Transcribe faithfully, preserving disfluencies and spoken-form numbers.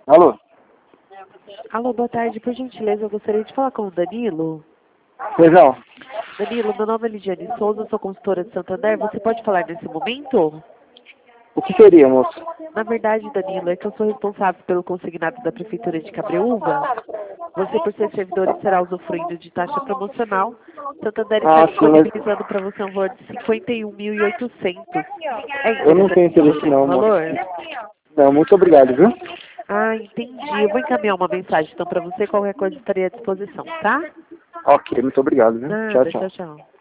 Alô? Alô, boa tarde. Por gentileza, eu gostaria de falar com o Danilo. Pois não. Danilo, meu nome é Lidiane Souza, sou consultora de Santander. Você pode falar nesse momento? O que seria, moço? Na verdade, Danilo, é que eu sou responsável pelo consignado da Prefeitura de Cabreúva. Você, por ser servidor, estará usufruindo de taxa promocional. Santander está Ah, sim, mas disponibilizando para você um valor de cinquenta e um mil e oitocentos. É eu não tenho interessante para você interesse esse não, moço. valor? Não, muito obrigado, viu? Ah, entendi. Eu vou encaminhar uma mensagem então para você. Qualquer coisa estarei à disposição, tá? Ok, muito obrigado, viu? Tchau, Nada, tchau. tchau, tchau.